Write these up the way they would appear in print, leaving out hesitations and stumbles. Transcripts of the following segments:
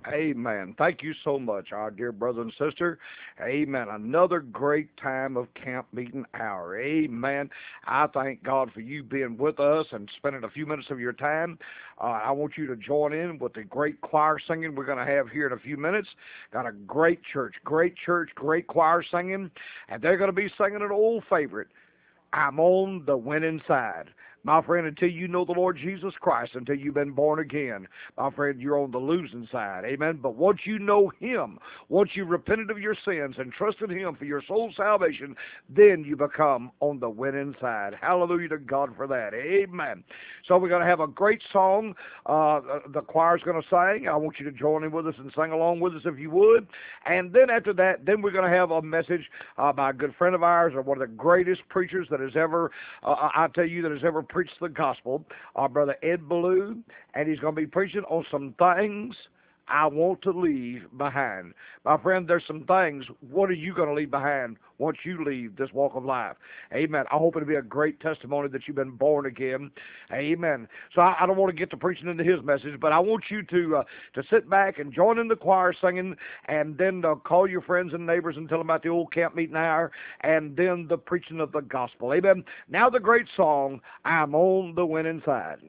Amen. Thank you so much, our dear brother and sister. Amen. Another great time of camp meeting hour. Amen. I thank God for you being with us and spending a few minutes of your time. I want you to join in with the great choir singing we're going to have here in a few minutes. Got a great church, great choir singing, and they're going to be singing an old favorite. I'm on the winning side. My friend, until you know the Lord Jesus Christ, until you've been born again, my friend, you're on the losing side. Amen. But once you know Him, once you repented of your sins and trusted Him for your soul's salvation, then you become on the winning side. Hallelujah to God for that. Amen. So we're going to have a great song. The choir's going to sing. I want you to join in with us and sing along with us if you would. And then after that, then we're going to have a message by a good friend of ours, or one of the greatest preachers that has ever, I tell you, that has ever preached the gospel, our brother Ed Ballou, and he's going to be preaching on some things I want to leave behind. My friend, there's some things. What are you going to leave behind once you leave this walk of life? Amen. I hope it'll be a great testimony that you've been born again. Amen. So I don't want to get to preaching into his message, but I want you to sit back and join in the choir singing, and then call your friends and neighbors and tell them about the old camp meeting hour, and then the preaching of the gospel. Amen. Now the great song, I'm on the winning side.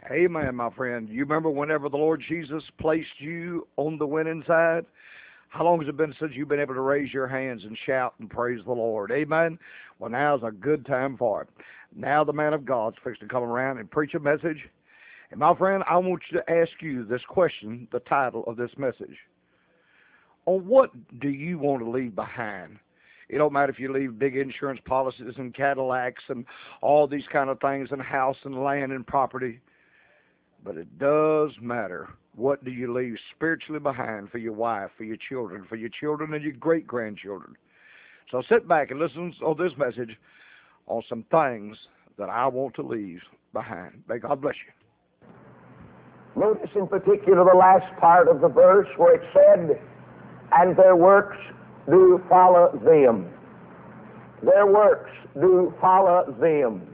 Amen, my friend. You remember whenever the Lord Jesus placed you on the winning side? How long has it been since you've been able to raise your hands and shout and praise the Lord? Amen. Well, now's a good time for it. Now the man of God's fixed to come around and preach a message. And my friend, I want you to ask you this question, the title of this message. On what do you want to leave behind? It don't matter if you leave big insurance policies and Cadillacs and all these kind of things and house and land and property. But it does matter. What do you leave spiritually behind for your wife, for your children and your great-grandchildren? So sit back and listen to this message on some things that I want to leave behind. May God bless you. Notice in particular the last part of the verse where it said, and their works do follow them. Their works do follow them.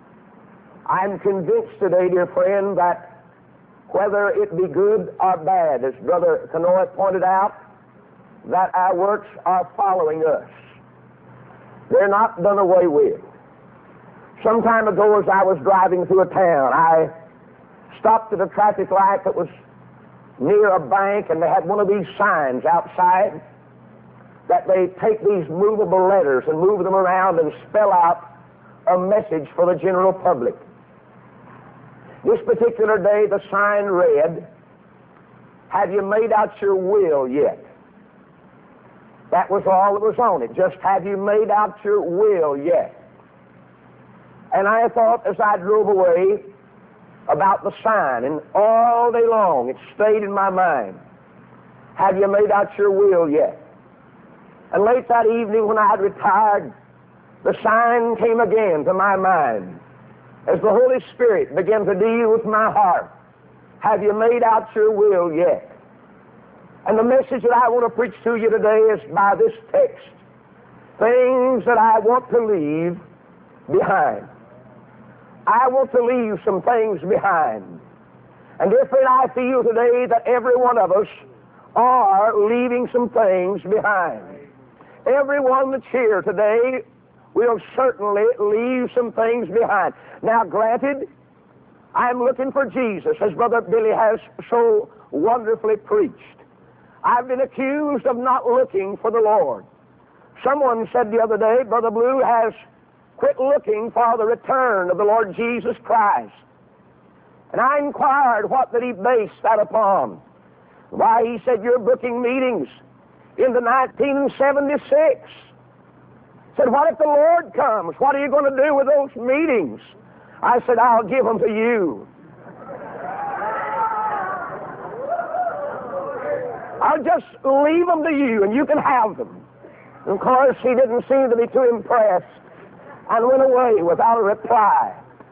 I'm convinced today, dear friend, that whether it be good or bad, as Brother Kanoy pointed out, that our works are following us. They're not done away with. Some time ago, as I was driving through a town, I stopped at a traffic light that was near a bank, and they had one of these signs outside that they take these movable letters and move them around and spell out a message for the general public. This particular day, the sign read, "Have you made out your will yet?" That was all that was on it. Just, have you made out your will yet? And I thought as I drove away about the sign, and all day long it stayed in my mind. Have you made out your will yet? And late that evening when I had retired, the sign came again to my mind as the Holy Spirit began to deal with my heart. Have you made out your will yet? And the message that I want to preach to you today is by this text. Things that I want to leave behind. I want to leave some things behind. And dear friend, I feel today that every one of us are leaving some things behind. Everyone that's here today will certainly leave some things behind. Now, granted, I'm looking for Jesus, as Brother Billy has so wonderfully preached. I've been accused of not looking for the Lord. Someone said the other day, Brother Blue has quit looking for the return of the Lord Jesus Christ. And I inquired what did he base that upon. Why, he said, you're booking meetings into 1976. Said, what if the Lord comes? What are you going to do with those meetings? I said, I'll give them to you. I'll just leave them to you, and you can have them. And of course, he didn't seem to be too impressed and went away without a reply.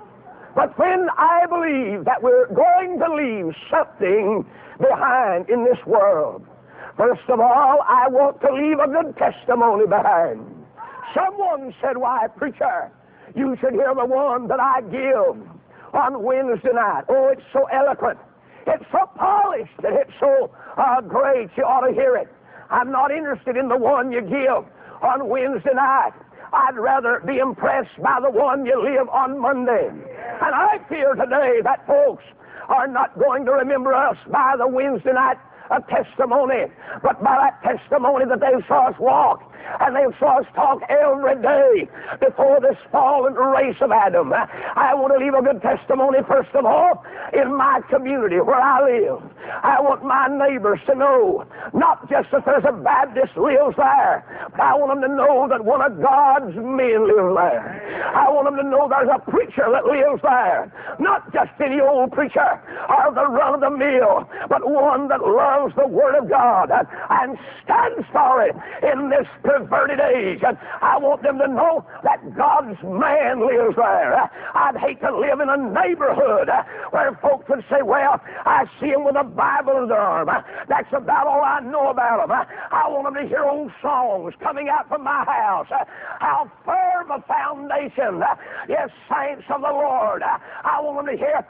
But friend, I believe that we're going to leave something behind in this world. First of all, I want to leave a good testimony behind. Someone said, why, preacher, you should hear the one that I give on Wednesday night. Oh, it's so eloquent. It's so polished and it's so great. You ought to hear it. I'm not interested in the one you give on Wednesday night. I'd rather be impressed by the one you live on Monday. And I fear today that folks are not going to remember us by the Wednesday night testimony, but by that testimony that they saw us walk and they saw us talk every day before this fallen race of Adam. I want to leave a good testimony, first of all, in my community where I live. I want my neighbors to know, not just that there's a Baptist lives there, but I want them to know that one of God's men lives there. I want them to know there's a preacher that lives there, not just any old preacher or the run-of-the-mill, but one that loves the Word of God and stands for it in this perverted age. And I want them to know that God's man lives there. I'd hate to live in a neighborhood where folks would say, well, I see him with a Bible in their arm. That's about all I know about him. I want them to hear old songs coming out from my house. How firm a foundation. Yes, saints of the Lord. I want them to hear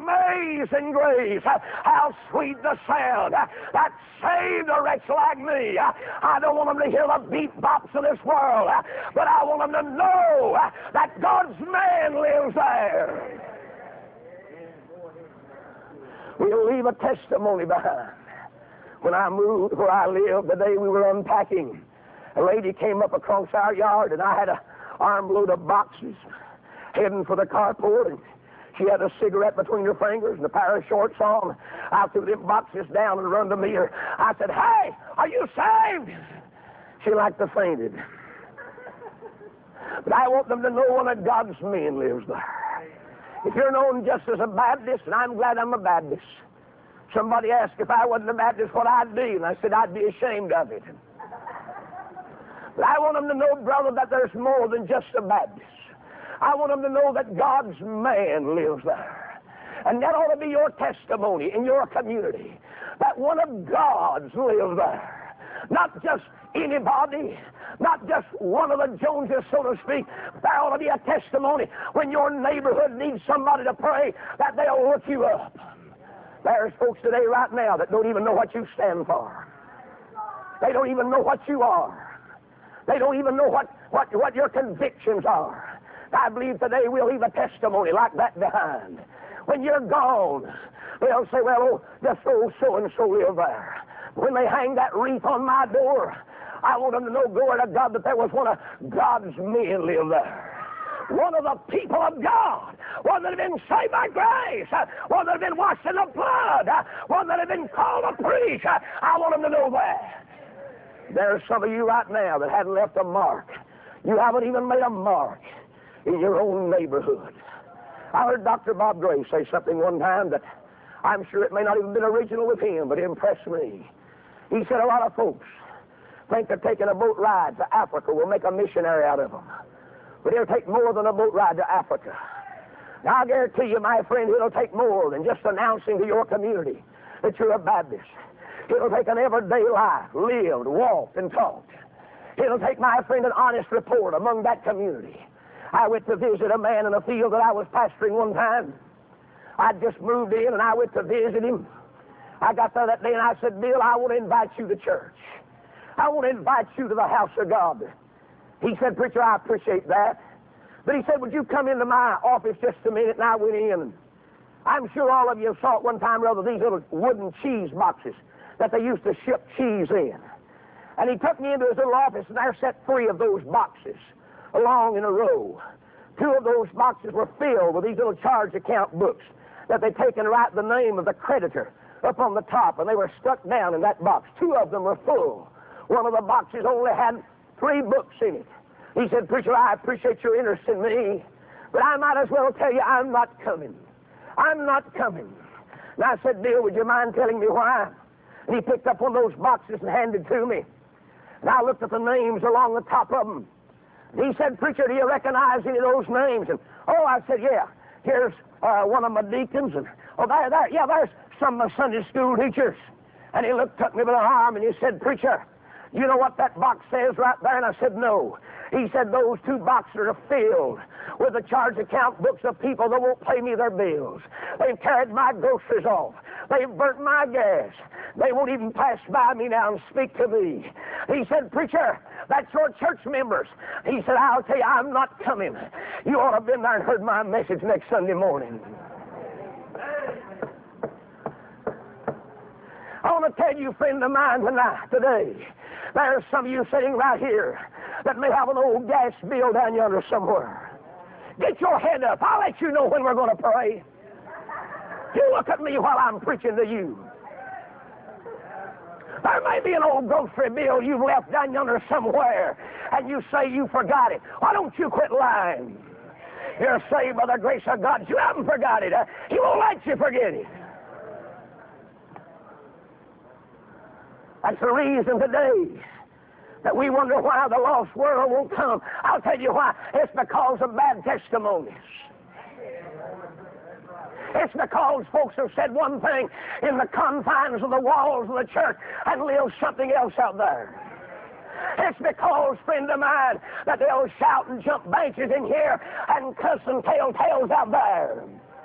Amazing Grace. How sweet the sound that saved a wretch like me. I don't want them to hear the beat bops of this world, but I want them to know that God's man lives there. We'll leave a testimony behind. When I moved where I lived, the day we were unpacking, a lady came up across our yard, and I had an armload of boxes heading for the carport, and she had a cigarette between her fingers and a pair of shorts on. I threw them boxes down and run to meet her. I said, "Hey, are you saved?" She like to fainted. But I want them to know one of God's men lives there. If you're known just as a Baptist, and I'm glad I'm a Baptist. Somebody asked if I wasn't a Baptist what I'd be, and I said I'd be ashamed of it. But I want them to know, brother, that there's more than just a Baptist. I want them to know that God's man lives there. And that ought to be your testimony in your community, that one of God's lives there. Not just anybody, not just one of the Joneses, so to speak. There ought to be a testimony when your neighborhood needs somebody to pray, that they'll look you up. There's folks today right now that don't even know what you stand for. They don't even know what you are. They don't even know what your convictions are. I believe today we'll leave a testimony like that behind. When you're gone, they'll say, "Well, oh, just old so-and-so live there." When they hang that wreath on my door, I want them to know, glory to God, that there was one of God's men live there. One of the people of God. One that had been saved by grace. One that had been washed in the blood. One that had been called to preach. I want them to know that. There's some of you right now that hadn't left a mark. You haven't even made a mark in your own neighborhood. I heard Dr. Bob Gray say something one time that I'm sure it may not even have been original with him, but it impressed me. He said a lot of folks think that taking a boat ride to Africa will make a missionary out of them. But it'll take more than a boat ride to Africa. Now, I guarantee you, my friend, it'll take more than just announcing to your community that you're a Baptist. It'll take an everyday life, lived, walked, and talked. It'll take, my friend, an honest report among that community. I went to visit a man in a field that I was pastoring one time. I'd just moved in, and I went to visit him. I got there that day, and I said, "Bill, I want to invite you to church. I want to invite you to the house of God." He said, "Preacher, I appreciate that." But he said, "Would you come into my office just a minute?" And I went in. I'm sure all of you saw at one time or other these little wooden cheese boxes that they used to ship cheese in. And he took me into his little office, and there sat 3 of those boxes along in a row. 2 of those boxes were filled with these little charge account books that they'd taken to write the name of the creditor up on the top, and they were stuck down in that box. 2 of them were full. One of the boxes only had 3 books in it. He said, "Preacher, I appreciate your interest in me, but I might as well tell you I'm not coming. I'm not coming." And I said, "Bill, would you mind telling me why?" And he picked up one of those boxes and handed it to me. And I looked at the names along the top of them. And he said, "Preacher, do you recognize any of those names?" And, "Oh," I said, "Yeah. Here's one of my deacons, and there's some of my Sunday school teachers." And he took me by the arm, and he said, "Preacher, you know what that box says right there?" And I said, "No." He said, "Those 2 boxes are filled with the charge account books of people that won't pay me their bills. They've carried my groceries off. They've burnt my gas. They won't even pass by me now and speak to me." He said, "Preacher, that's your church members." He said, "I'll tell you, I'm not coming. You ought to have been there and heard my message next Sunday morning." I want to tell you, friend of mine, today, there's some of you sitting right here that may have an old gas bill down yonder somewhere. Get your head up. I'll let you know when we're going to pray. You look at me while I'm preaching to you. There may be an old grocery bill you've left down yonder somewhere, and you say you forgot it. Why don't you quit lying? You're saved by the grace of God. You haven't forgot it. He won't let you forget it. That's the reason today that we wonder why the lost world won't come. I'll tell you why. It's because of bad testimonies. It's because folks have said one thing in the confines of the walls of the church and lived something else out there. It's because, friend of mine, that they'll shout and jump benches in here and cuss and tell tales out there.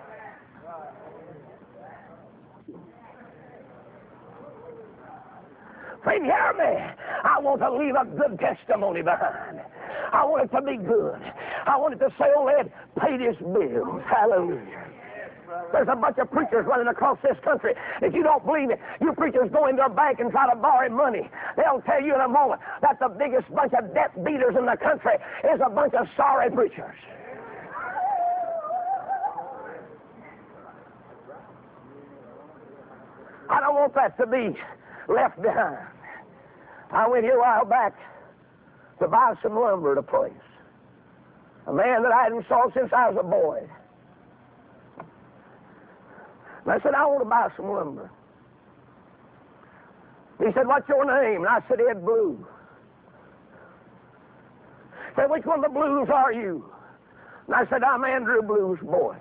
Friend, hear me. I want to leave a good testimony behind. I want it to be good. I want it to say, "Oh, Ed paid his bills." Hallelujah. There's a bunch of preachers running across this country. If you don't believe it, you preachers go into a bank and try to borrow money. They'll tell you in a moment that the biggest bunch of debt beaters in the country is a bunch of sorry preachers. I don't want that to be left behind. I went here a while back to buy some lumber at a place. A man that I hadn't saw since I was a boy. And I said, I want to buy some lumber. He said, what's your name? And I said, Ed Blue. He said, which one of the Blues are you? And I said, I'm Andrew Blue's boy.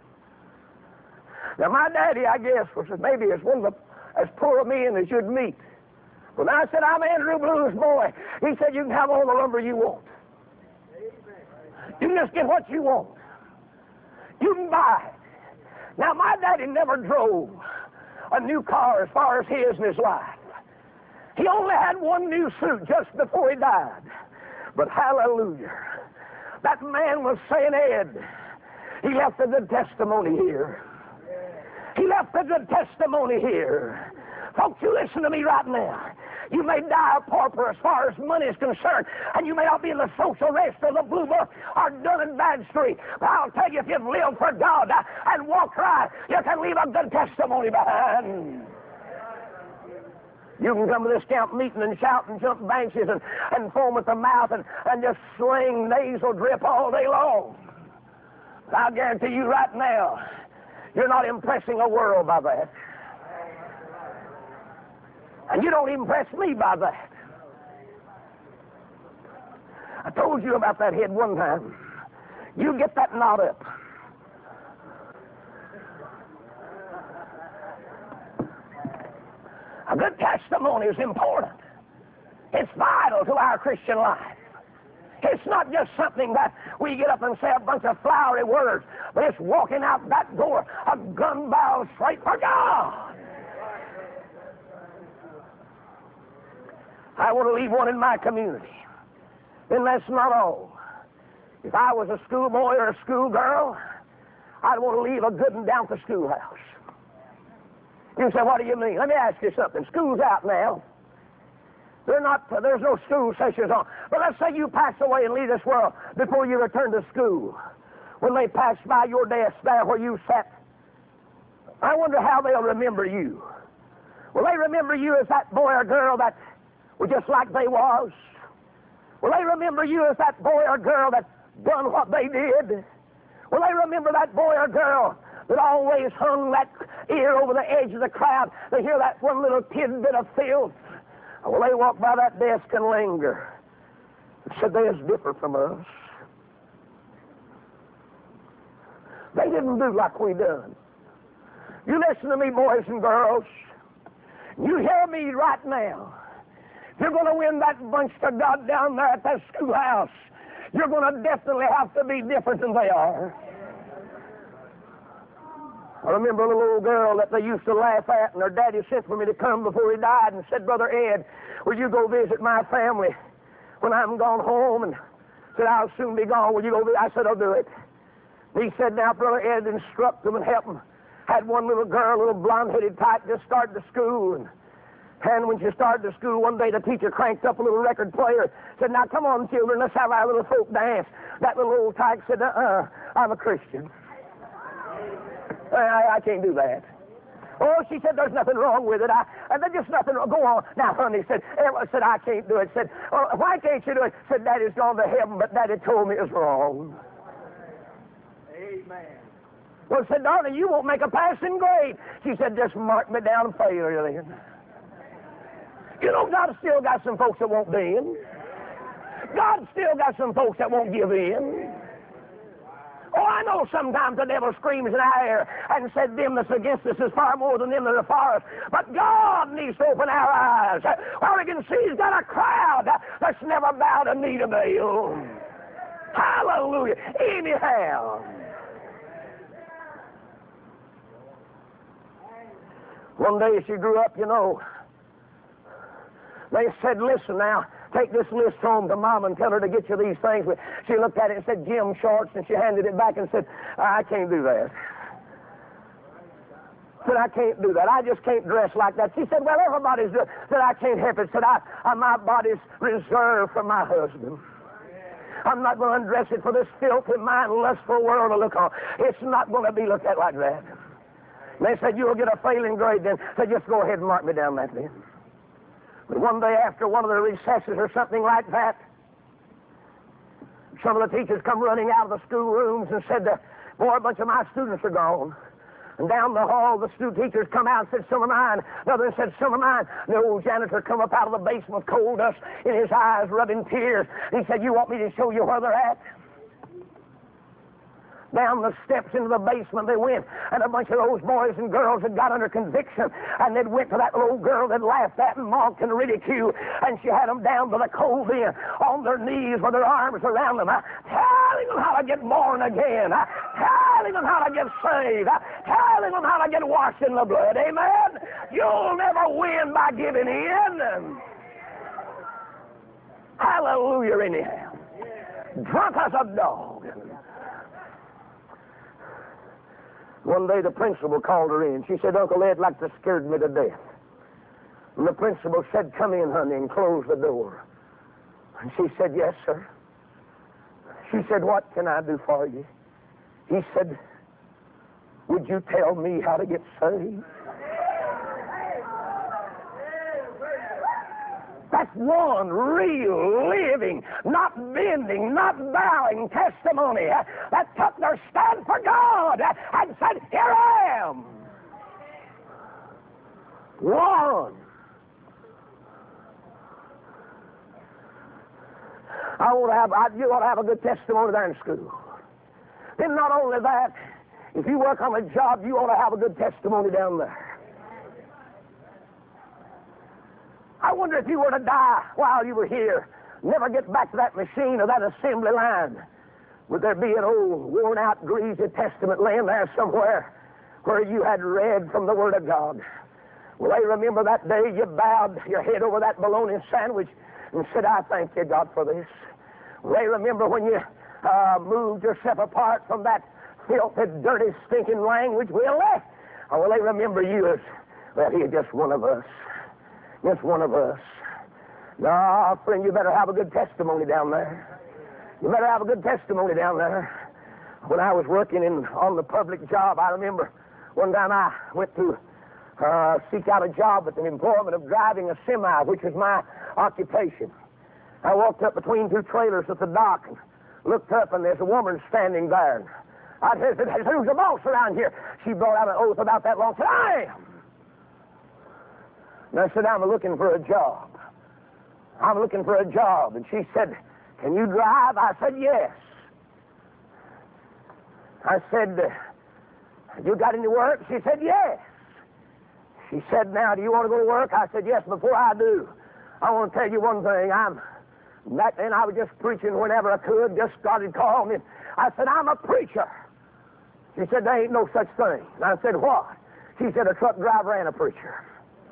Now, my daddy, I guess, was maybe as one of as poor a men as you'd meet. When I said, I'm Andrew Blue's boy, he said, you can have all the lumber you want. You can just get what you want. You can buy it. Now, my daddy never drove a new car as far as his in his life. He only had one new suit just before he died. But hallelujah, that man was saying, Ed, he left a good testimony here. He left a good testimony here. Folks, you listen to me right now. You may die a pauper as far as money is concerned, and you may not be in the social register of the Blue Book or Dun & Bradstreet. But I'll tell you, if you've lived for God and walked right, you can leave a good testimony behind. You can come to this camp meeting and shout and jump benches and foam at the mouth and just sling nasal drip all day long. But I'll guarantee you right now, you're not impressing a world by that. And you don't impress me by that. I told you about that head one time. You get that knot up. A good testimony is important. It's vital to our Christian life. It's not just something that we get up and say a bunch of flowery words, but it's walking out that door a gun barrel straight for God. I want to leave one in my community. Then that's not all. If I was a schoolboy or a schoolgirl, I'd want to leave a good one down at the schoolhouse. You say, what do you mean? Let me ask you something. School's out now. There's no school sessions on. But let's say you pass away and leave this world before you return to school. When they pass by your desk there where you sat, I wonder how they'll remember you. Will they remember you as that boy or girl that was just like they was? Will they remember you as that boy or girl that done what they did? Will they remember that boy or girl that always hung that ear over the edge of the crowd to hear that one little tidbit of filth? Or will they walk by that desk and linger and say, they is different from us? They didn't do like we done. You listen to me, boys and girls. You hear me right now. If you're going to win that bunch to God down there at that schoolhouse, you're going to definitely have to be different than they are. I remember a little old girl that they used to laugh at, and her daddy sent for me to come before he died and said, Brother Ed, will you go visit my family when I'm gone home? And said, I'll soon be gone. Will you go visit? I said, I'll do it. And he said, now, Brother Ed, instruct them and help them. Had one little girl, a little blonde-headed type, just started to school. And when she started to school, one day the teacher cranked up a little record player, said, now, come on, children, let's have our little folk dance. That little old tyke said, I'm a Christian. I can't do that. Oh, she said, there's nothing wrong with it. There's just nothing wrong. Go on. Now, honey, said, I can't do it. Said, oh, why can't you do it? Said, Daddy's gone to heaven, but Daddy told me it was wrong. Amen. Well, said, darling, you won't make a passing grade. She said, just mark me down failure then. You know, God still got some folks that won't bend. God still got some folks that won't give in. Oh, I know sometimes the devil screams in our ear and said, them that's against us is far more than them that are for us. But God needs to open our eyes. Where we can see He's got a crowd that's never bowed a knee to Baal. Hallelujah. Anyhow. One day she grew up, you know. They said, listen now, take this list home to Mom and tell her to get you these things. She looked at it and said, gym shorts, and she handed it back and said, I can't do that. Said, I can't do that. I just can't dress like that. She said, well, everybody's doing it. Said, I can't help it. Said, my body's reserved for my husband. I'm not going to undress it for this filthy, mind-lustful world to look on. It's not going to be looked at like that. And they said, you'll get a failing grade then. Said, just go ahead and mark me down that then. But one day after one of the recesses or something like that, some of the teachers come running out of the schoolrooms and said, boy, a bunch of my students are gone. And down the hall, the teachers come out and said, some of mine. Another said, some of mine. And the old janitor come up out of the basement with coal dust in his eyes, rubbing tears. And he said, you want me to show you where they're at? Down the steps into the basement they went, and a bunch of those boys and girls had got under conviction, and they'd went to that little girl that laughed at and mocked and ridiculed, and she had them down to the coal bin on their knees with their arms around them, telling them how to get born again, telling them how to get saved, telling them how to get washed in the blood. Amen? You'll never win by giving in. Hallelujah, anyhow. Drunk as a dog. One day the principal called her in. She said, Uncle Ed like to scared me to death. And the principal said, come in, honey, and close the door. And she said, yes, sir. She said, what can I do for you? He said, would you tell me how to get saved? That's one real, living, not bending, not bowing testimony that took their stand for God and said, here I am. One. You ought to have a good testimony there in school. Then not only that, if you work on a job, you ought to have a good testimony down there. I wonder if you were to die while you were here, never get back to that machine or that assembly line, would there be an old, worn-out, greasy testament laying there somewhere where you had read from the Word of God? Will they remember that day you bowed your head over that bologna sandwich and said, I thank you, God, for this? Will they remember when you moved yourself apart from that filthy, dirty, stinking language? Will they? Or will they remember you as, well, you're just one of us? Just one of us. No, friend, you better have a good testimony down there. You better have a good testimony down there. When I was working on the public job, I remember one time I went to seek out a job at the employment of driving a semi, which was my occupation. I walked up between two trailers at the dock and looked up, and there's a woman standing there. I said, who's the boss around here? She brought out an oath about that law and said, I am. And I said, I'm looking for a job. I'm looking for a job. And she said, can you drive? I said, yes. I said, you got any work? She said, yes. She said, now, do you want to go to work? I said, yes. Before I do, I want to tell you one thing. Back then I was just preaching whenever I could, just started calling me. I said, I'm a preacher. She said, there ain't no such thing. And I said, what? She said, a truck driver and a preacher.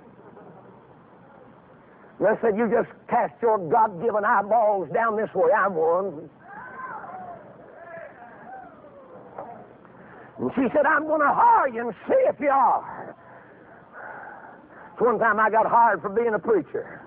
And I said, you just cast your God-given eyeballs down this way. I'm one. And she said, I'm going to hire you and see if you are. So one time I got hired for being a preacher.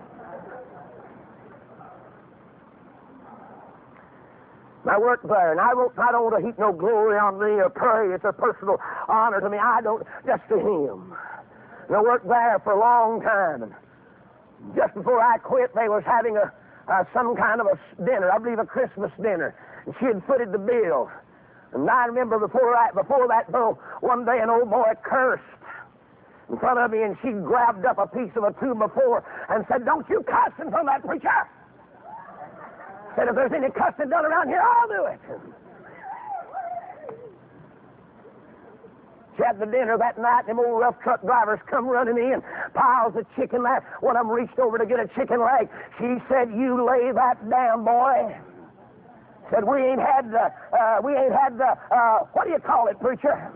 I worked there, and I don't want to heap no glory on me or praise or personal honor to me. I don't, just to Him. And I worked there for a long time. And just before I quit, they was having some kind of a dinner, I believe a Christmas dinner, and she had footed the bill. And I remember before that though, one day an old boy cursed in front of me, and she grabbed up a piece of a 2x4 and said, don't you cuss in front of that preacher. Said, if there's any cussing done around here, I'll do it. She had the dinner that night, and them old rough truck drivers come running in, piles of chicken there. One of them reached over to get a chicken leg. She said, you lay that down, boy. Said, we ain't had the, what do you call it, preacher?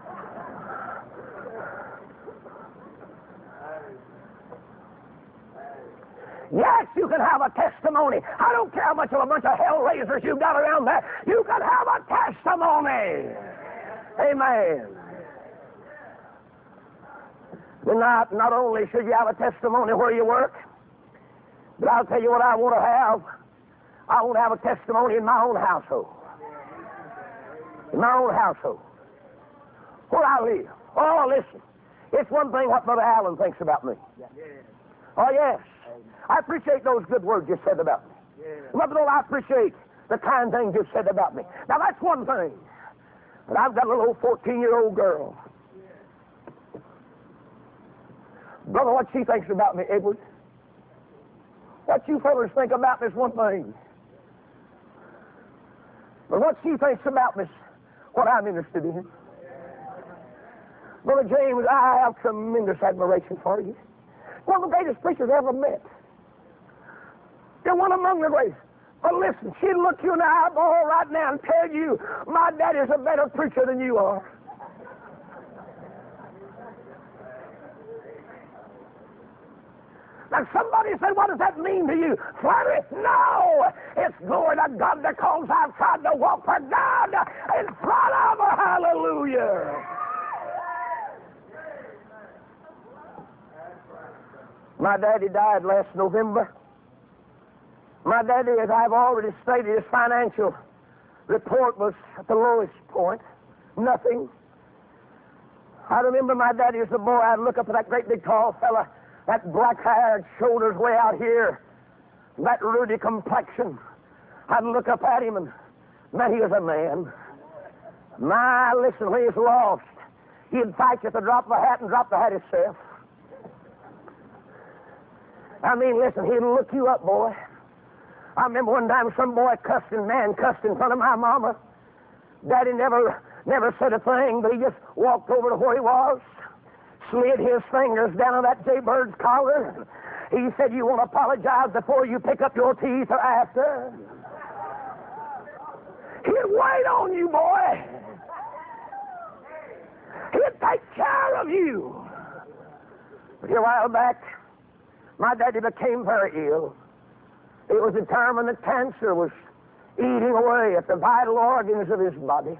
Yes, you can have a testimony. I don't care how much of a bunch of hell-raisers you've got around there. You can have a testimony. Amen. Then not only should you have a testimony where you work, but I'll tell you what I want to have. I want to have a testimony in my own household. In my own household. Where I live. Oh, listen. It's one thing what Brother Allen thinks about me. Oh, yes. I appreciate those good words you said about me. Brother, I appreciate the kind things you said about me. Now, that's one thing. But I've got a little old 14-year-old girl. Brother, what she thinks about me, Edward? What you fellas think about me is one thing. But what she thinks about me is what I'm interested in. Brother James, I have tremendous admiration for you. One of the greatest preachers I ever met. You're one among the greatest. But listen, she'd look you in the eyeball right now and tell you, my daddy's a better preacher than you are. Now somebody said, what does that mean to you? Flattery? No! It's glory to God because I've tried to walk for God in front of her. Hallelujah! My daddy died last November. My daddy, as I've already stated, his financial report was at the lowest point. Nothing. I remember my daddy as a boy, I'd look up at that great big tall fella, that black-haired shoulders way out here, that ruddy complexion. I'd look up at him and, man, he was a man. My, listen, when he's lost, he'd fight you at the drop of a hat and drop the hat himself. I mean, listen, he'd look you up, boy. I remember one time some boy cussed in front of my mama. Daddy never said a thing, but he just walked over to where he was, slid his fingers down on that jaybird's collar. He said, you want to apologize before you pick up your teeth or after? He'd wait on you, boy. He'd take care of you. But a while back, my daddy became very ill. It was determined that cancer was eating away at the vital organs of his body.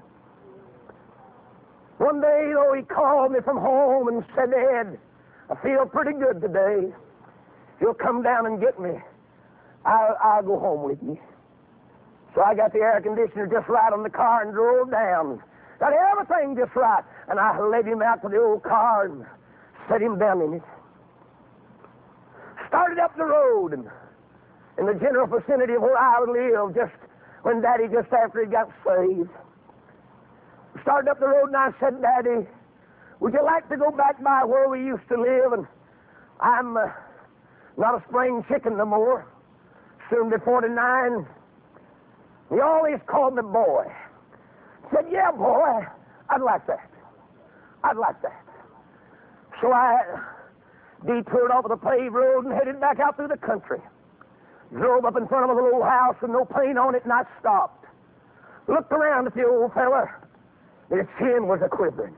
One day, though, he called me from home and said, Ed, I feel pretty good today. You'll come down and get me. I'll go home with you. So I got the air conditioner just right on the car and drove down. Got everything just right. And I led him out to the old car and set him down in it. Started up the road and in the general vicinity of where I live, just when Daddy, just after he got saved. Started up the road and I said, Daddy, would you like to go back by where we used to live? And I'm not a spring chicken no more. Soon be 49. He always called me boy. Said, yeah, boy, I'd like that. I'd like that. So I detoured off of the paved road and headed back out through the country. Drove up in front of a little house with no paint on it, and I stopped. Looked around at the old fella. His chin was a-quivering.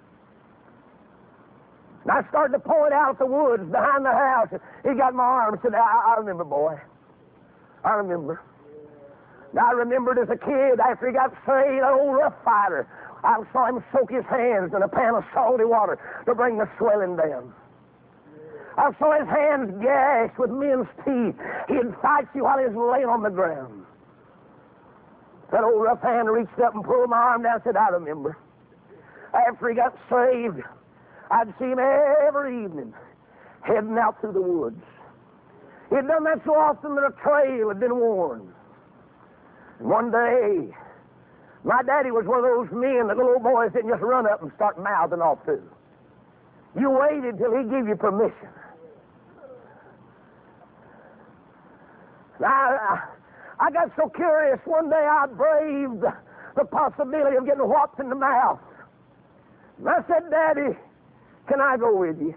And I started to point out at the woods behind the house. He got my arm and said, I remember, boy. I remember. Now, I remembered as a kid, after he got saved, that old rough fighter. I saw him soak his hands in a pan of salty water to bring the swelling down. I saw his hands gashed with men's teeth. He'd fight you while he was laying on the ground. That old rough hand reached up and pulled my arm down and said, I remember. After he got saved, I'd see him every evening heading out through the woods. He'd done that so often that a trail had been worn. And one day, my daddy was one of those men that little boys didn't just run up and start mouthing off to. You waited till he gave you permission. I got so curious, one day I braved the possibility of getting whopped in the mouth. And I said, Daddy, can I go with you?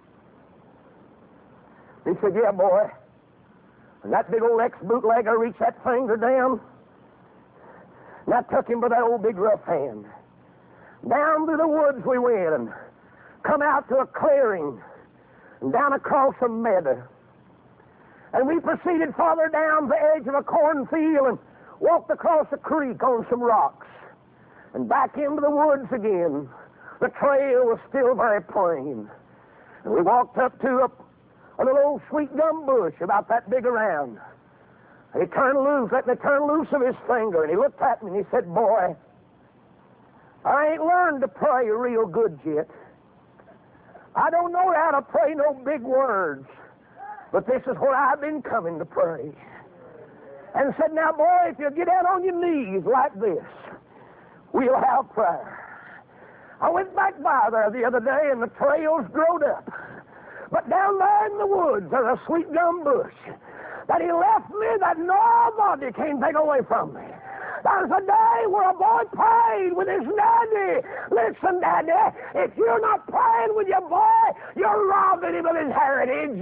He said, yeah, boy. And that big old ex-bootlegger reached that finger down, and I took him by that old big rough hand. Down through the woods we went, and come out to a clearing, and down across a meadow. And we proceeded farther down the edge of a cornfield and walked across a creek on some rocks and back into the woods again. The trail was still very plain. And we walked up to a little old sweet gum bush about that big around. And he turned loose, let me turn loose of his finger, and he looked at me and he said, boy, I ain't learned to pray real good yet. I don't know how to pray no big words, but this is where I've been coming to pray. And said, now boy, if you get down on your knees like this, we'll have prayer. I went back by there the other day and the trails growed up. But down there in the woods there's a sweet gum bush that he left me that nobody can take away from me. There's a day where a boy prayed with his daddy. Listen, Daddy, if you're not praying with your boy, you're robbing him of his heritage.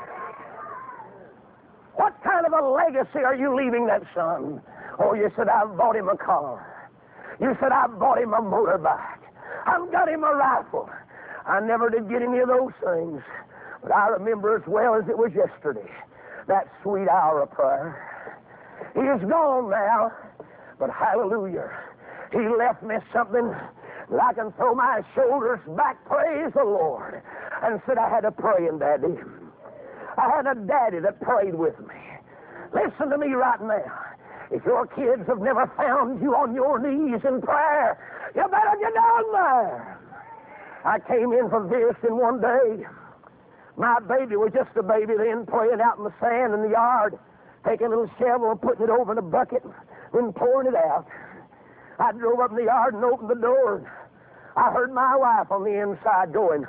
What kind of a legacy are you leaving that son? Oh, you said, I've bought him a car. You said, I've bought him a motorbike. I've got him a rifle. I never did get any of those things. But I remember as well as it was yesterday, that sweet hour of prayer. He is gone now, but hallelujah, he left me something that I can throw my shoulders back, praise the Lord, and said I had a praying daddy. I had a daddy that prayed with me. Listen to me right now. If your kids have never found you on your knees in prayer, you better get down there. I came in from visiting one day. My baby was just a baby then, playing out in the sand in the yard, taking a little shovel and putting it over in a bucket, then pouring it out. I drove up in the yard and opened the door, and I heard my wife on the inside going,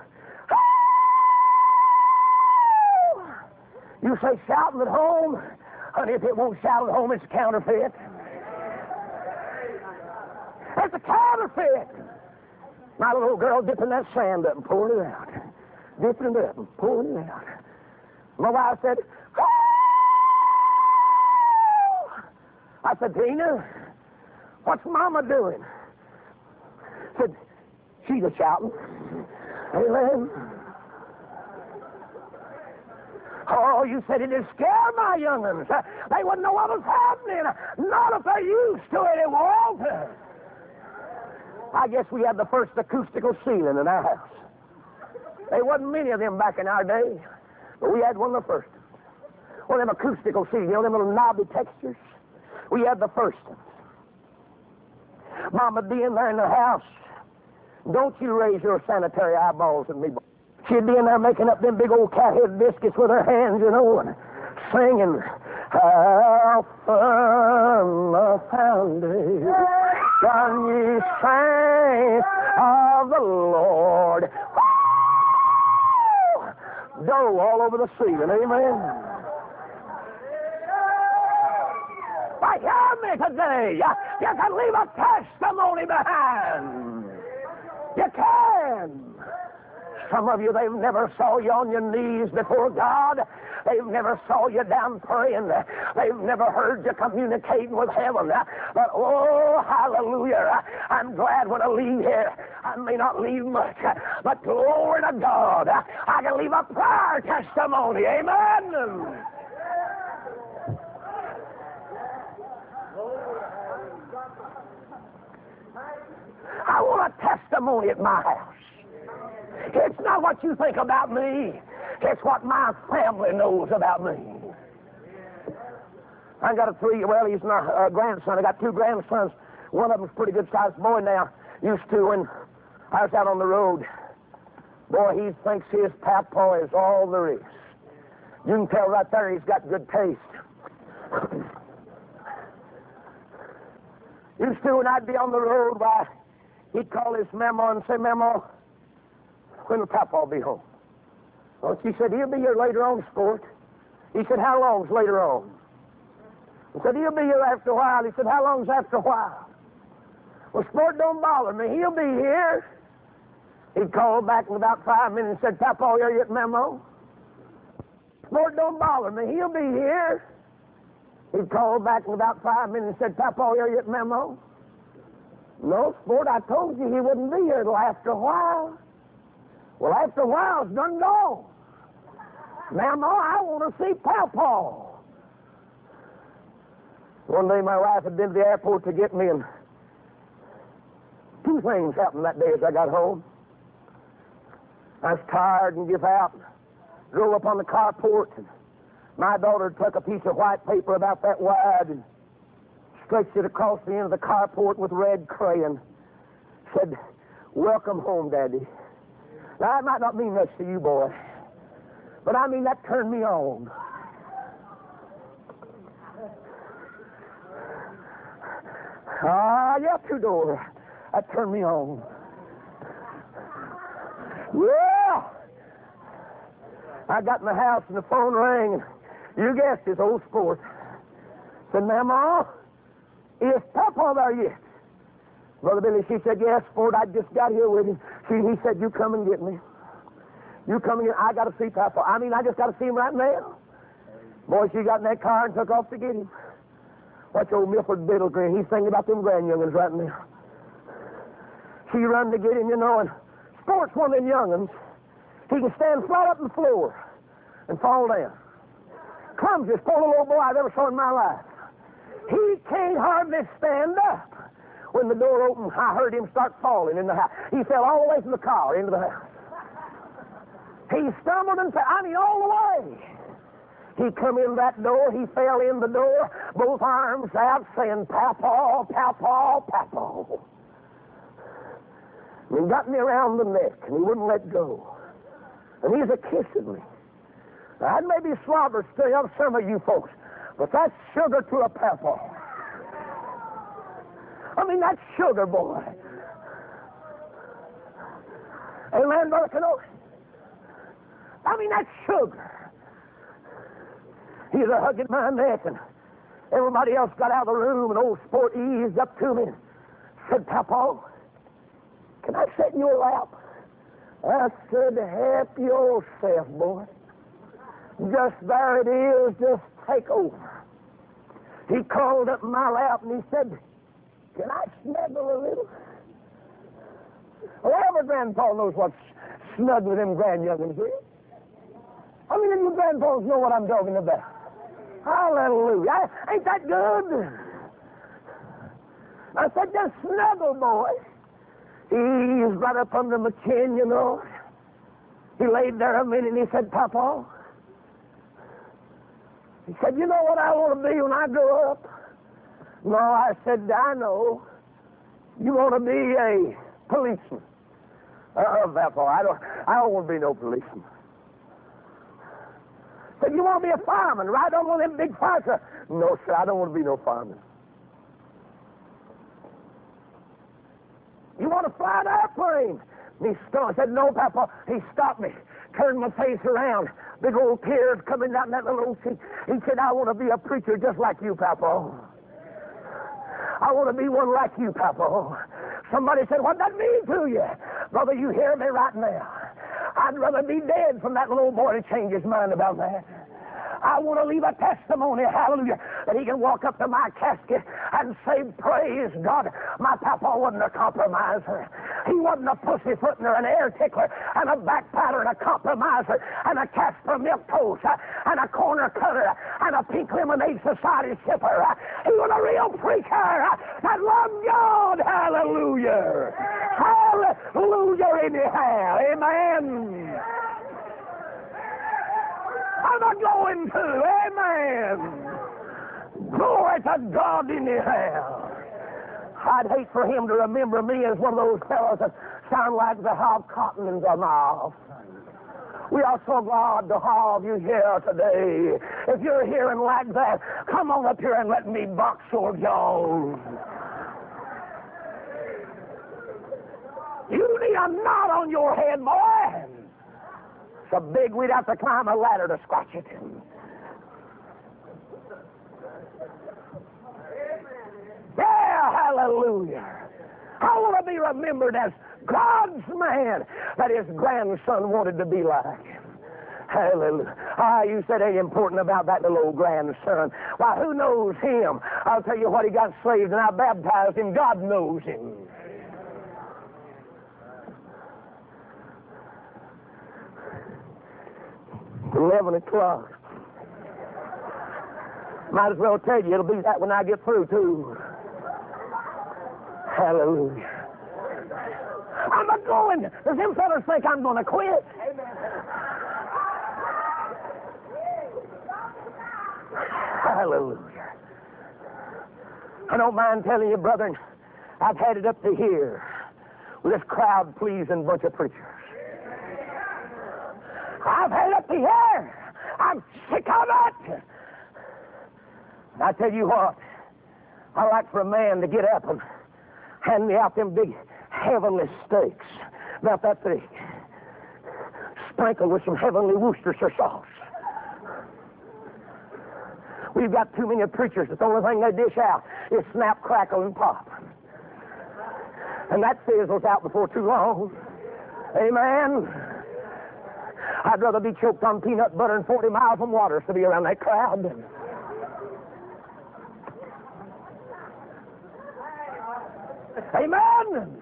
"Oh!" You say shouting at home? Honey, if it won't shout at home, it's a counterfeit. It's a counterfeit. My little girl dipping that sand up and pouring it out. Dipping it up and pouring it out. My wife said, "Oh!" I said, Tina, what's Mama doing? Said, she's a shouting. Amen. Oh, you said it'd scare my young'uns. They wouldn't know what was happening. Not if they're used to it, it won't. I guess we had the first acoustical ceiling in our house. There wasn't many of them back in our day, but we had one of the first. One of them acoustical ceilings, you know, them little knobby textures. We had the first ones. Mama be in there in the house. Don't you raise your sanitary eyeballs at me. She'd be in there making up them big old cat-head biscuits with her hands, you know, and singing, how firm a foundation ye saints of the Lord. Woo! Dough all over the ceiling, amen. But hear me today. You can leave a testimony behind. You can. Some of you, they've never saw you on your knees before God. They've never saw you down praying. They've never heard you communicating with heaven. But, oh, hallelujah, I'm glad when I leave here. I may not leave much, but glory to God, I can leave a prayer testimony. Amen. I want a testimony at my house. It's not what you think about me. It's what my family knows about me. I got he's my grandson. I got two grandsons. One of them's a pretty good-sized boy now. Used to when I was out on the road. Boy, he thinks his papa is all there is. You can tell right there he's got good taste. Used to when I'd be on the road, why, he'd call his mama and say, Mama, when will Papa be home? Well, she said, he'll be here later on, sport. He said, how long's later on? He said, he'll be here after a while. He said, how long's after a while? Well, sport, don't bother me. He'll be here. He'd call back in about 5 minutes and said, Papa, are you at Memo? Sport, don't bother me. He'll be here. He'd call back in about 5 minutes and said, Papa, are you at Memo? No, sport, I told you he wouldn't be here till after a while. Well, after a while, it's done gone. Mama, I want to see Papa. One day my wife had been to the airport to get me, and two things happened that day as I got home. I was tired and give out. Drove up on the carport, and my daughter took a piece of white paper about that wide and stretched it across the end of the carport with red crayon. Said, "Welcome home, Daddy." Now, that might not mean much to you, boy, but I mean, that turned me on. Yeah, Tudor. That turned me on. Yeah. I got in the house and the phone rang, and you guessed it, old sport. Said, "Mama, is Papa there yet?" Brother Billy, she said, "Yes, sport, I just got here with him." He said, "You come and get me. You come and get I got to see Papa. I mean, I just got to see him right now." Boy, she got in that car and took off to get him. Watch old Milford Biddlegren. He's thinking about them grandyoungins right now. She run to get him, you know, and Sport's one of them young'uns. He can stand flat up on the floor and fall down. Clumsiest poor little old boy I've ever saw in my life. He can't hardly stand up. When the door opened, I heard him start falling in the house. He fell all the way from the car into the house. He stumbled and fell. I mean, all the way. He come in that door. He fell in the door, both arms out, saying, "Papa, Papa, Papa." And he got me around the neck, and he wouldn't let go. And he's a-kissing me. Now, that may be slobber still of some of you folks, but that's sugar to a papa. I mean, that's sugar, boy. Amen, Brother Kenobi? I mean, that's sugar. He's a-hugging my neck, and everybody else got out of the room, and old Sport eased up to me and said, "Papa, can I sit in your lap?" I said, "Help yourself, boy. Just there it is, just take over." He crawled up in my lap and he said, "Can I snuggle a little?" Well, every grandpa knows what snuggling them grandyoungins is. I mean, you grandpas know what I'm talking about. Hallelujah. Ain't that good? I said, "Just snuggle, boy." He's right up under my chin, you know. He laid there a minute and he said, "Papa," he said, "you know what I want to be when I grow up?" "No," I said, "I know. You want to be a policeman." Papa, I don't want to be no policeman." "Said, you want to be a fireman, right on one of them big fire trucks?" "No, sir, I don't want to be no fireman." "You want to fly an airplane?" And he said, "No, Papa." He stopped me, turned my face around, big old tears coming down that little old cheek. He said, "I want to be a preacher just like you, Papa. I want to be one like you, Papa." Somebody said, "What does that mean to you?" Brother, you hear me right now. I'd rather be dead from that little boy to change his mind about that. I want to leave a testimony, hallelujah, that he can walk up to my casket and say, "Praise God, my papa wasn't a compromiser. He wasn't a pussyfooter, an air tickler, and a backpatter, and a compromiser, and a Casper milk toast, and a corner cutter, and a pink lemonade society sipper. He was a real preacher that loved God, hallelujah. Hallelujah anyhow, amen. I'm going to, amen. Glory to God anyhow. I'd hate for him to remember me as one of those fellows that sound like the Hob Cotton in their mouth. We are so glad to have you here today. If you're hearing like that, come on up here and let me box your jaws. You need a knot on your head, boy. So big we'd have to climb a ladder to scratch it. Yeah, hallelujah. I want to be remembered as God's man that his grandson wanted to be like. Hallelujah. You said ain't important about that little old grandson. Why, who knows him? I'll tell you what, he got saved and I baptized him. God knows him. It's 11 o'clock. Might as well tell you, it'll be that when I get through, too. Hallelujah. I'm a going. Does them fellas think I'm going to quit? Hallelujah. I don't mind telling you, brethren, I've had it up to here with this crowd-pleasing bunch of preachers. I've had it up to here. I'm sick of it. I tell you what, I like for a man to get up and hand me out them big heavenly steaks, about that thick, sprinkled with some heavenly Worcestershire sauce. We've got too many preachers that the only thing they dish out is snap, crackle, and pop. And that fizzles out before too long. Amen. I'd rather be choked on peanut butter and 40 miles from water to be around that crowd. Amen.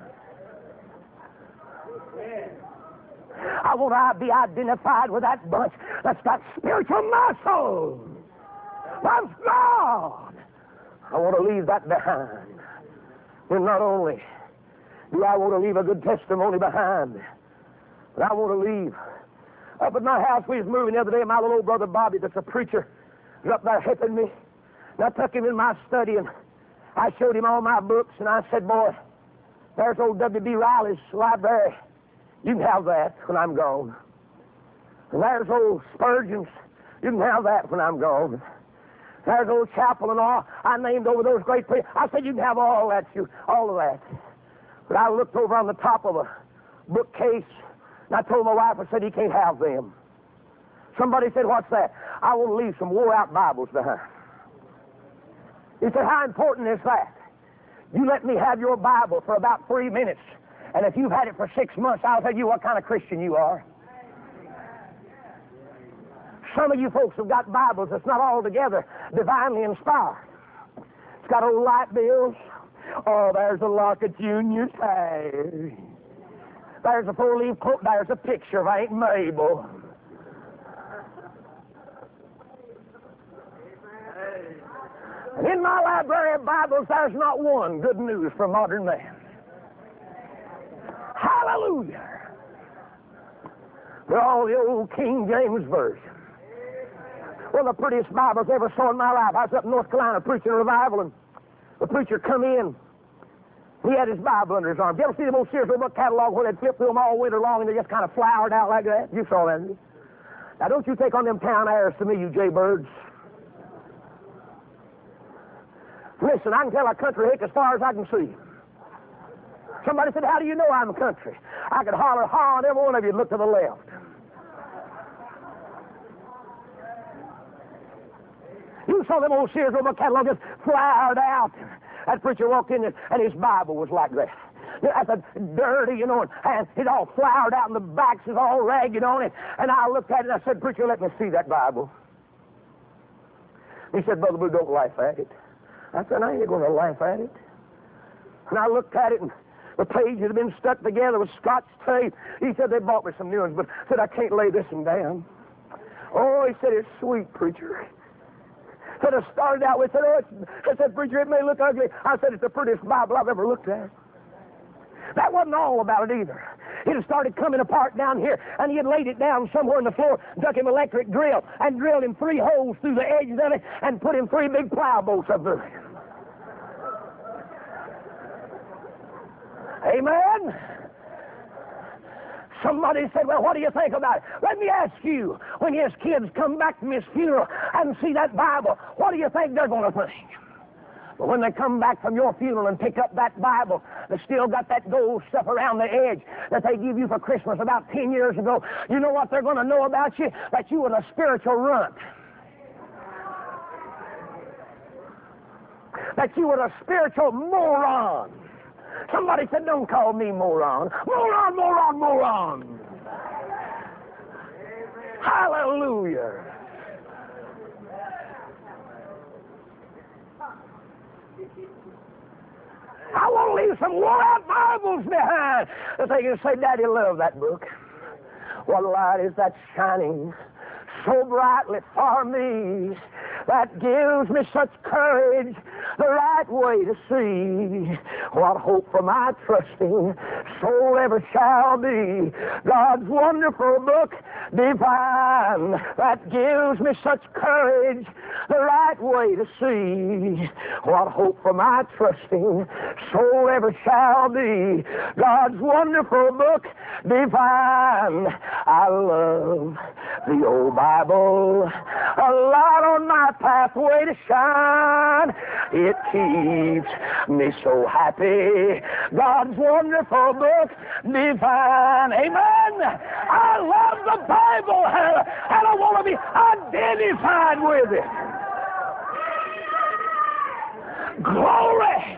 I want to be identified with that bunch that's got spiritual muscle. Loves God. I want to leave that behind. And not only do I want to leave a good testimony behind, but I want to leave. Up at my house, we was moving the other day, my little old brother Bobby, that's a preacher, was up there helping me. And I took him in my study, and I showed him all my books, and I said, boy, there's old W.B. Riley's library. You can have that when I'm gone. And there's old Spurgeon's. You can have that when I'm gone. There's old Chapel and all. I named over those great preachers. I said, you can have all that, all of that. But I looked over on the top of a bookcase, and I told my wife, I said, you can't have them. Somebody said, what's that? I want to leave some wore-out Bibles behind. He said, how important is that? You let me have your Bible for about 3 minutes, and if you've had it for 6 months, I'll tell you what kind of Christian you are. Some of you folks have got Bibles that's not altogether divinely inspired. It's got old light bills. Oh, there's a lock of Junior's hair. There's a 4-leaf quote. There's a picture of Aunt Mabel. And in my library of Bibles, there's not one good news for modern man. Hallelujah. They're all the old King James Version. One of the prettiest Bibles I ever saw in my life. I was up in North Carolina preaching a revival, and the preacher come in. He had his Bible under his arm. Did you ever see the old Sears book catalog where they'd flip through them all winter long and they just kind of flowered out like that? You saw that, didn't you? Now, don't you take on them town airs to me, you jaybirds. Listen, I can tell a country hick as far as I can see. Somebody said, how do you know I'm a country? I could holler, ha, and every one of you look to the left. You saw them old Sears book catalog just flowered out. That preacher walked in and his Bible was like that. That's dirty, you know, and it's all flowered out and the backs is all ragged on it. And I looked at it and I said, preacher, let me see that Bible. He said, Brother Blue, don't laugh at it. I said, I ain't going to laugh at it. And I looked at it and the pages had been stuck together with Scotch tape. He said, they bought me some new ones, but said, I can't lay this one down. Oh, he said, it's sweet, preacher. Said I started out with, I said, preacher, it may look ugly. I said, it's the prettiest Bible I've ever looked at. That wasn't all about it either. It had started coming apart down here, and he had laid it down somewhere in the floor, dug him electric drill, and drilled him 3 holes through the edges of it, and put him 3 big plow bolts up there. Amen? Somebody said, well, what do you think about it? Let me ask you, when his kids come back from his funeral and see that Bible, what do you think they're going to think? But when they come back from your funeral and pick up that Bible that's still got that gold stuff around the edge that they give you for Christmas about 10 years ago, you know what they're going to know about you? That you were a spiritual runt. That you were a spiritual moron. Somebody said, don't call me moron. Moron, moron, moron. Hallelujah. I want to leave some wore-out Bibles behind that they can say, Daddy loved that book. What light is that shining so brightly for me that gives me such courage the right way to see. What hope for my trusting soul ever shall be. God's wonderful book divine that gives me such courage, the right way to see. What hope for my trusting soul ever shall be. God's wonderful book divine. I love the old Bible, a light on my pathway to shine. It keeps me so happy. God's wonderful book divine. Amen. I love the Bible, and I want to be identified with it. Glory.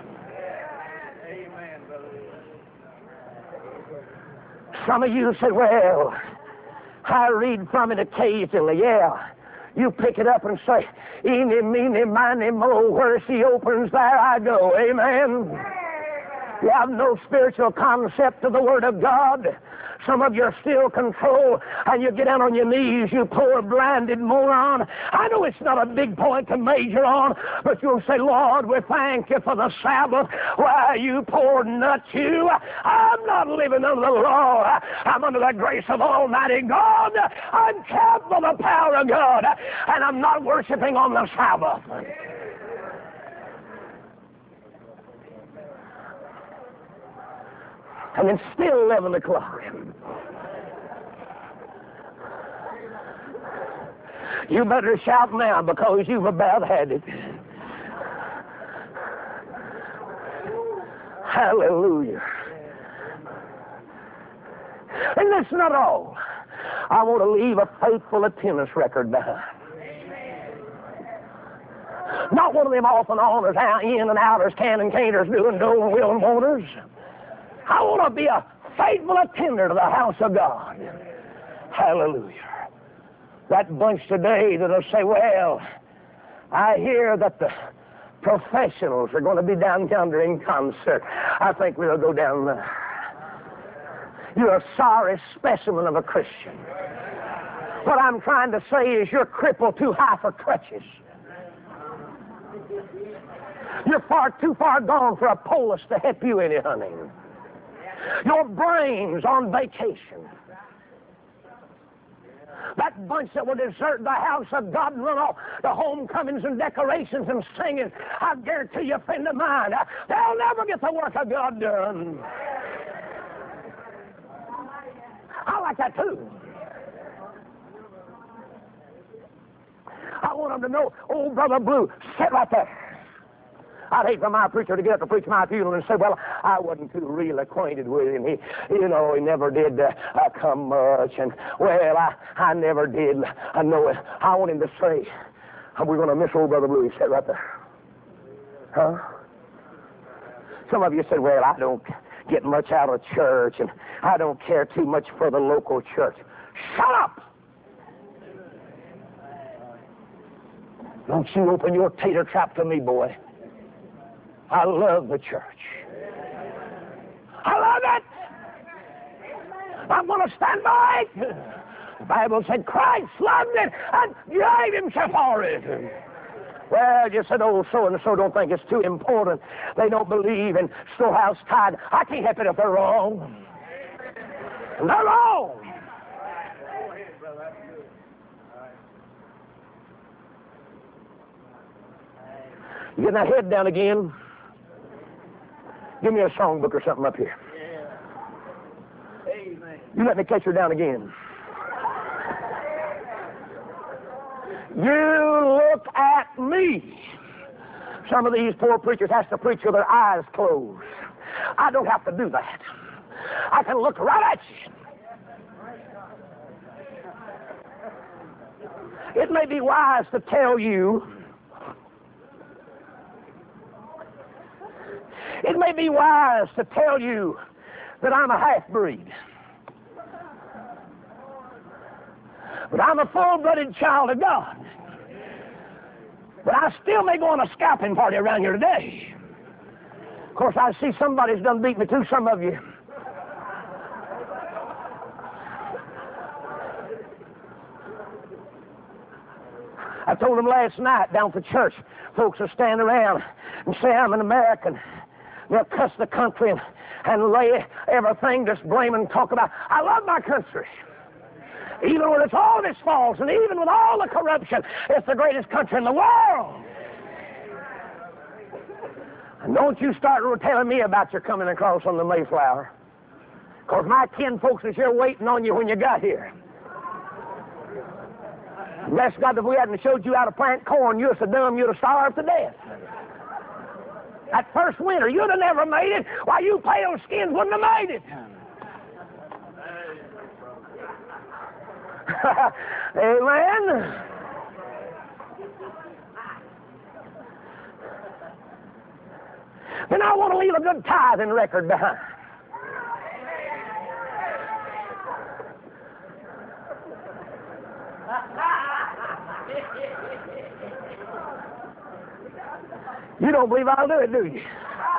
Some of you said, well, I read from it occasionally. Yeah. You pick it up and say, eeny, meeny, miny, mo, where she opens, there I go. Amen. You have no spiritual concept of the Word of God. Some of you are still controlled, and you get down on your knees, you poor blinded moron. I know it's not a big point to major on, but you'll say, Lord, we thank you for the Sabbath. Why, you poor nut, you. I'm not living under the law. I'm under the grace of Almighty God. I'm kept by the power of God, and I'm not worshiping on the Sabbath. And it's still 11 o'clock. You better shout now because you've about had it. Hallelujah. And that's not all. I want to leave a faithful attendance record behind. Not one of them off and oners, in and outers, can and can'ters, do and do and will and won'ters. I want to be a faithful attender to the house of God. Hallelujah. That bunch today that'll say, well, I hear that the professionals are going to be down yonder in concert. I think we'll go down there. You're a sorry specimen of a Christian. What I'm trying to say is you're crippled too high for crutches. You're too far gone for a polis to help you any, honey. Your brain's on vacation. That bunch that will desert the house of God and run off to homecomings and decorations and singing, I guarantee you, a friend of mine, they'll never get the work of God done. I like that too. I want them to know, old Brother Blue, sit right there. I'd hate for my preacher to get up to preach my funeral and say, well, I wasn't too real acquainted with him. He never did come much. And, well, I never did know it. I want him to say, we're going to miss old Brother Blue. He said right there. Huh? Some of you said, well, I don't get much out of church, and I don't care too much for the local church. Shut up! Don't you open your tater trap to me, boy. I love the church. I love it. I'm going to stand by it. The Bible said Christ loved it and gave himself for it. Well, you said, oh, so-and-so don't think it's too important. They don't believe in storehouse tithe. I can't help it if they're wrong. And they're wrong. You getting that head down again? Give me a songbook or something up here. Amen. You let me catch her down again. You look at me. Some of these poor preachers have to preach with their eyes closed. I don't have to do that. I can look right at you. It may be wise to tell you. It may be wise to tell you that I'm a half-breed. But I'm a full-blooded child of God. But I still may go on a scalping party around here today. Of course, I see somebody's done beat me too, some of you. I told them last night down at the church, folks will stand around and say, I'm an American. They'll cuss the country and lay everything, just blame and talk about, I love my country. Even when it's all its faults and even with all the corruption, it's the greatest country in the world. And don't you start telling me about your coming across on the Mayflower, because my kin folks is here waiting on you when you got here. Bless God, if we hadn't showed you how to plant corn, you're so dumb you'd have starved to death. That first winter, you'd have never made it. Why, you pale skins wouldn't have made it. Amen. Then I want to leave a good tithing record behind. You don't believe I'll do it, do you?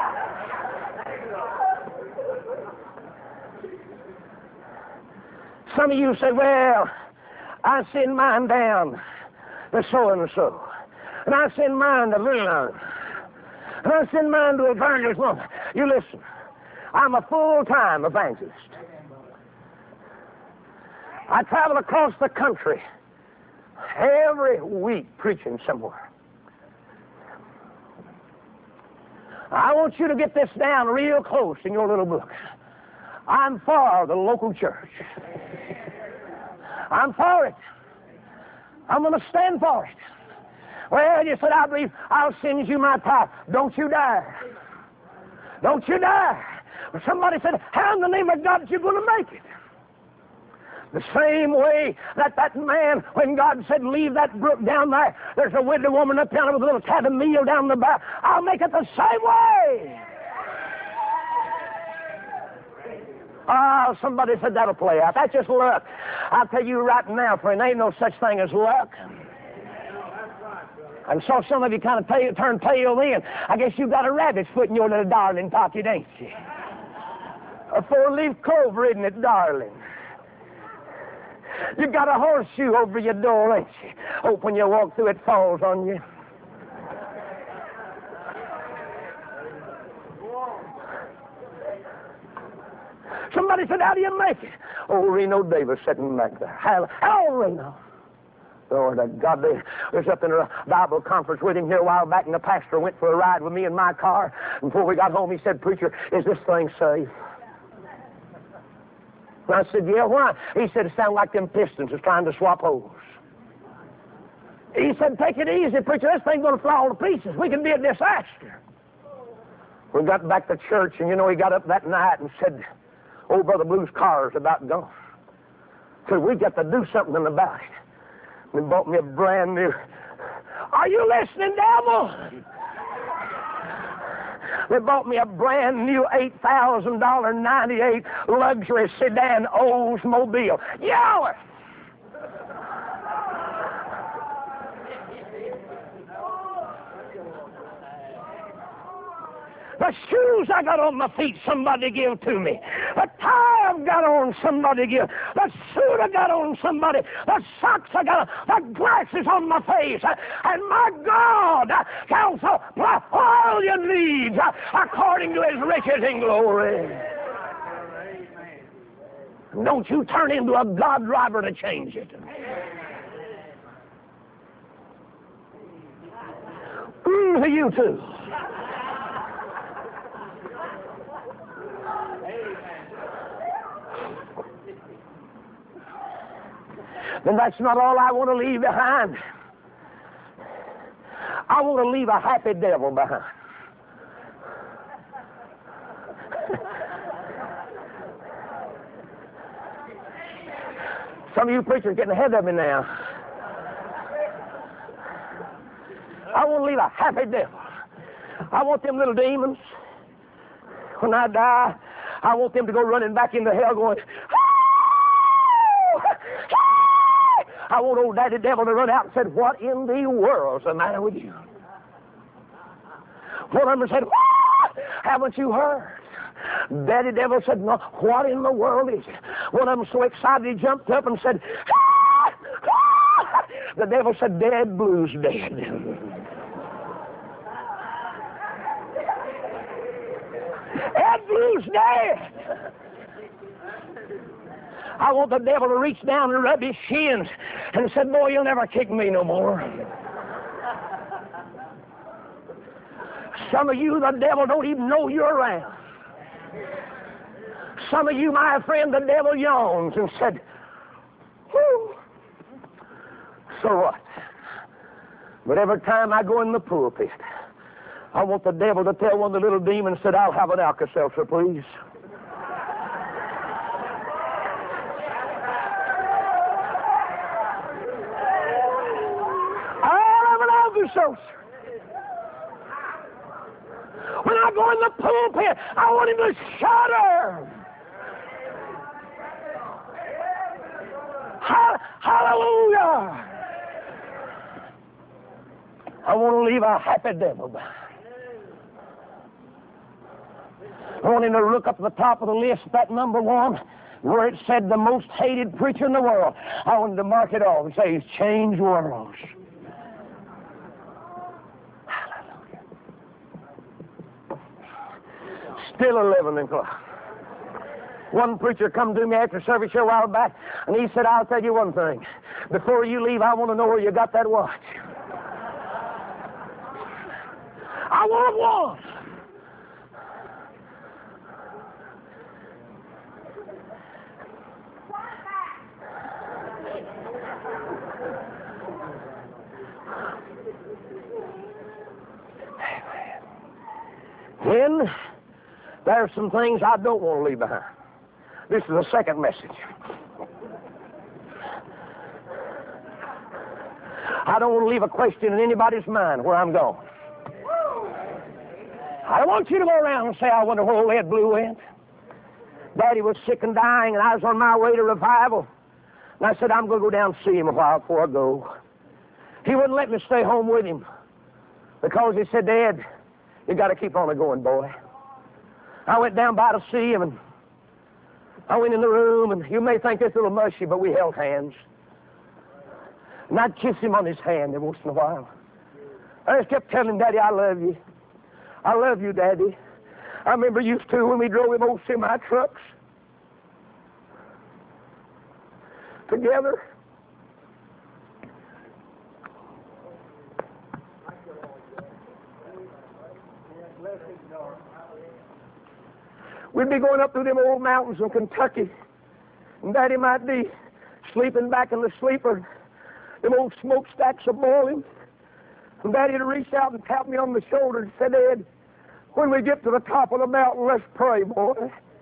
Some of you say, well, I send mine down to so-and-so, and I send mine to Leon, and I send mine to Evangelist Woman. You listen, I'm a full-time evangelist. I travel across the country every week preaching somewhere. I want you to get this down real close in your little book. I'm for the local church. I'm for it. I'm going to stand for it. Well, you said, I believe I'll send you my tithe. Don't you dare. Don't you dare. But somebody said, how in the name of God are you going to make it? The same way that man, when God said, leave that brook down there, there's a widow woman up down with a little tab of meal down the back. I'll make it the same way. Oh, somebody said that'll play out. That's just luck. I'll tell you right now, friend, there ain't no such thing as luck. I saw some of you kind of turn pale then. I guess you got a rabbit's foot in your little darling pocket, ain't you? A four-leaf clover, isn't it, darling? You got a horseshoe over your door, ain't you? Hope when you walk through it falls on you. Somebody said, how do you make it? Oh, Reno Davis sitting back there. Hello, Reno. Lord God, I was up in a Bible conference with him here a while back, and the pastor went for a ride with me in my car. And before we got home, he said, preacher, is this thing safe? And I said, yeah, why? He said, it sounded like them pistons is trying to swap holes. He said, take it easy, preacher. This thing's going to fly all to pieces. We can be a disaster. We got back to church, and you know, he got up that night and said, oh, Brother Blue's car's about gone. So we got to do something about it. They bought me a brand new... Are you listening, devil? They bought me a brand new $8,000 98 luxury sedan Oldsmobile. Yower! The shoes I got on my feet, somebody give to me. The tie I've got on, somebody give. The suit I got on, somebody. The socks I got on, the glasses on my face. And my God shall supply all your needs according to his riches in glory. Don't you turn into a God driver to change it. To you too. Then that's not all I want to leave behind. I want to leave a happy devil behind. Some of you preachers getting ahead of me now. I want to leave a happy devil. I want them little demons, when I die, I want them to go running back into hell going, I want old Daddy Devil to run out and said, what in the world's the matter with you? One of them said, haven't you heard? Daddy Devil said, no, what in the world is it? One of them so excited he jumped up and said, The devil said, dead, blues dead. Ed Blue's dead. I want the devil to reach down and rub his shins and said, boy, you'll never kick me no more. Some of you, the devil don't even know you're around. Some of you, my friend, the devil yawns and said, whew. So what? But every time I go in the pulpit, I want the devil to tell one of the little demons, said, I'll have an Alka-Seltzer, please. I'll have an Alka-Seltzer. When I go in the pulpit, I want him to shudder. Hallelujah. I want to leave a happy devil behind. I want him to look up at the top of the list, that number 1, where it said the most hated preacher in the world. I want him to mark it off and say he's changed worlds. Hallelujah. Still 11 o'clock. One preacher come to me after service a while back, and he said, I'll tell you one thing. Before you leave, I want to know where you got that watch. I want one. Then there are some things I don't want to leave behind. This is the second message. I don't want to leave a question in anybody's mind where I'm going. I don't want you to go around and say, I wonder where old Ed Blue went. Daddy was sick and dying, and I was on my way to revival. And I said, I'm going to go down and see him a while before I go. He wouldn't let me stay home with him because he said, Dad, you got to keep on going, boy. I went down by to see him, and I went in the room, and you may think it's a little mushy, but we held hands. And I'd kiss him on his hand every once in a while. I just kept telling him, Daddy, I love you. I love you, Daddy. I remember used to when we drove them old semi-trucks together. We'd be going up through them old mountains in Kentucky, and Daddy might be sleeping back in the sleeper, them old smokestacks are boiling, and Daddy would reach out and tap me on the shoulder and said, Ed, when we get to the top of the mountain, let's pray, boy.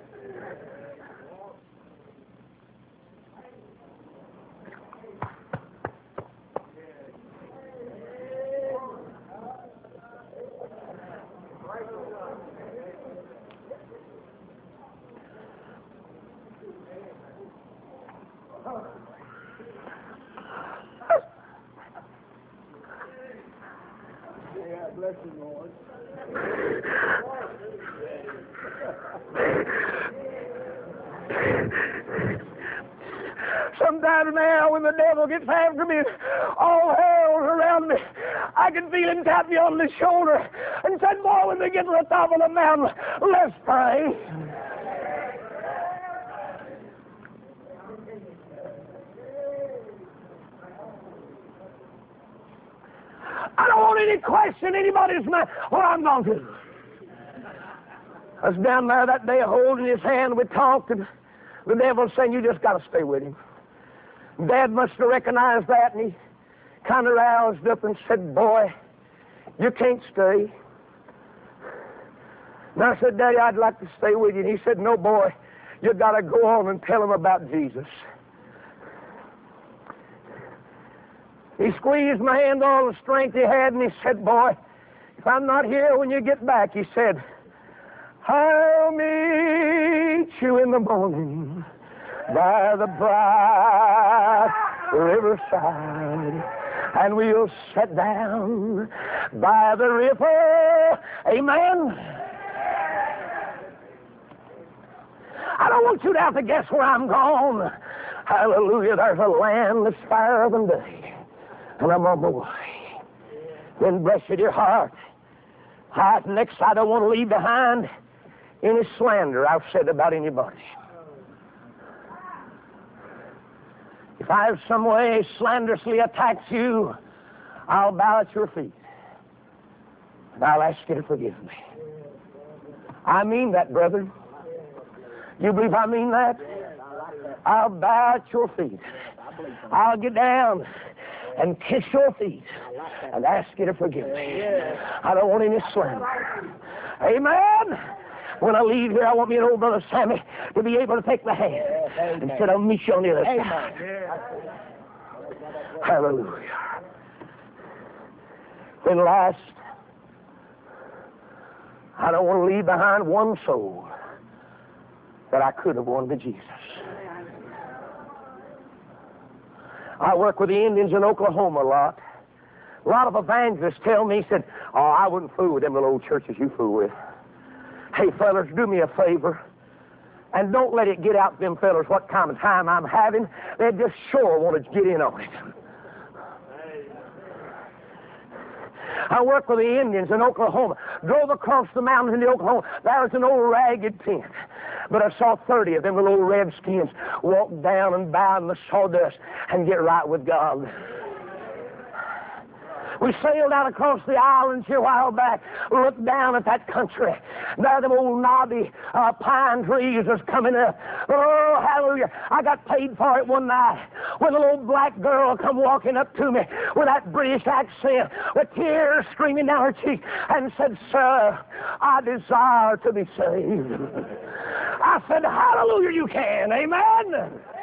Bless you, Lord. Sometimes now when the devil gets after me, all hell's around me, I can feel him tap me on the shoulder and said, boy, when they get to the top of the mountain, let's pray. I don't want any question anybody's mind what I'm going to do. I was down there that day holding his hand. We talked, and the devil saying, you just got to stay with him. Dad must have recognized that, and he kind of roused up and said, boy, you can't stay. And I said, Daddy, I'd like to stay with you. And he said, no, boy, you got to go on and tell him about Jesus. He squeezed my hand, all the strength he had, and he said, boy, if I'm not here when you get back, he said, I'll meet you in the morning by the bright riverside, and we'll sit down by the river. Amen. I don't want you to have to guess where I'm going. Hallelujah, there's a land that's fairer than day. And I'm on my way. Then bless you, dear heart. Next, I don't want to leave behind any slander I've said about anybody. If I have some way slanderously attacked you, I'll bow at your feet. And I'll ask you to forgive me. I mean that, brother. You believe I mean that? I'll bow at your feet. I'll get down and kiss your feet and ask you to forgive me. I don't want any slander. Amen. When I leave here, I want me and old brother Sammy to be able to take my hand and said, I'll meet you on the other side. Hallelujah. Then last, I don't want to leave behind one soul that I could have won to Jesus. I work with the Indians in Oklahoma a lot. A lot of evangelists tell me, said, oh, I wouldn't fool with them little old churches you fool with. Hey, fellas, do me a favor, and don't let it get out to them fellas what kind of time I'm having. They just sure want to get in on it. I work with the Indians in Oklahoma. Drove across the mountains into Oklahoma. There was an old ragged tent. But I saw 30 of them little old redskins walk down and bow in the sawdust and get right with God. We sailed out across the islands here a while back, looked down at that country. There them old knobby pine trees was coming up. Oh, hallelujah. I got paid for it one night when a little black girl come walking up to me with that British accent, with tears streaming down her cheek, and said, sir, I desire to be saved. I said, hallelujah, you can. Amen.